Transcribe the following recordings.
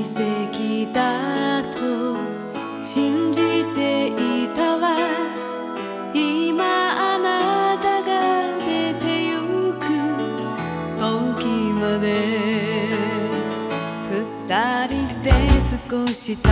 跡だと信じていたわ。今あなたが出てゆく時まで二人で過ごした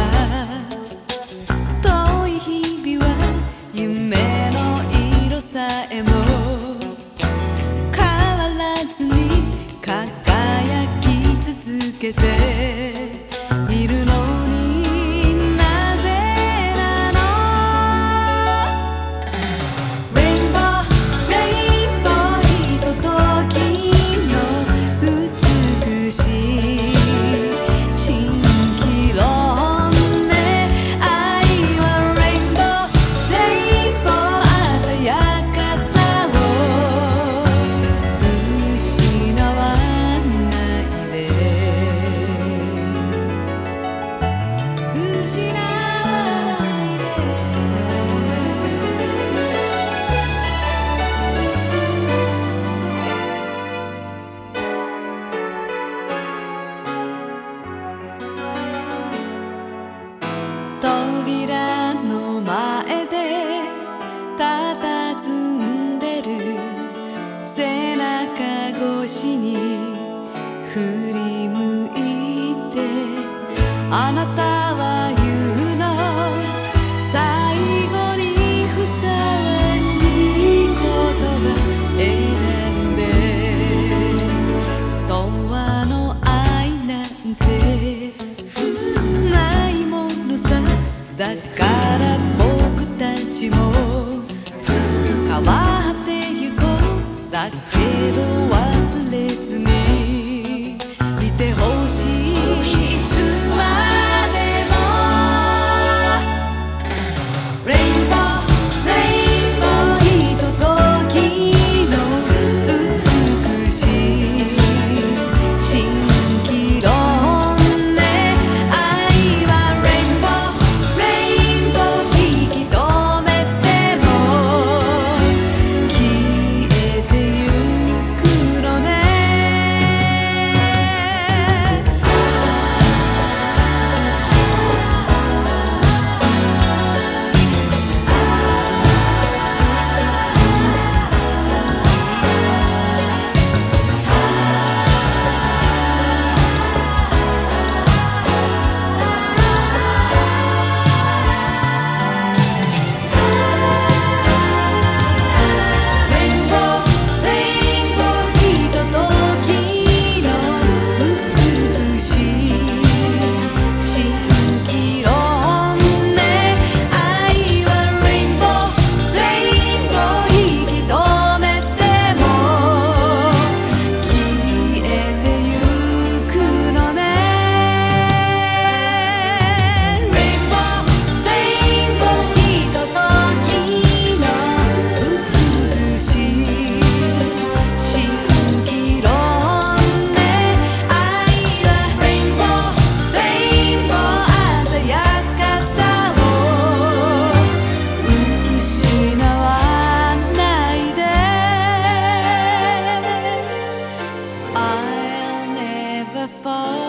遠い日々は夢の色さえも変わらずに輝き続けているのになぜなの。レインボーレインボーひとときの美しい蜃気楼ね。愛はレインボーレインボー鮮やかさを失わないで失わないで。扉の前で佇んでる背中越しに振り向いてあなたは言うの。最後にふさわしい言葉選んで永遠の愛なんてないものさ。だから僕たちも変わってゆこう。だけど忘れずにいてほしい。いつまでもレインボーレインボーひとときの美しい蜃気楼ね。愛はレインボーレインボー引き止めても消えてゆくのね。レインボーレインボーひとときの美しい蜃気楼ね。愛はレインボーレインボー引き止めても消えてゆくのね。レインボーレインボーひとときの美しい蜃気楼ね。愛はレインボーレインボー鮮やかさを失わないで。I'll never fall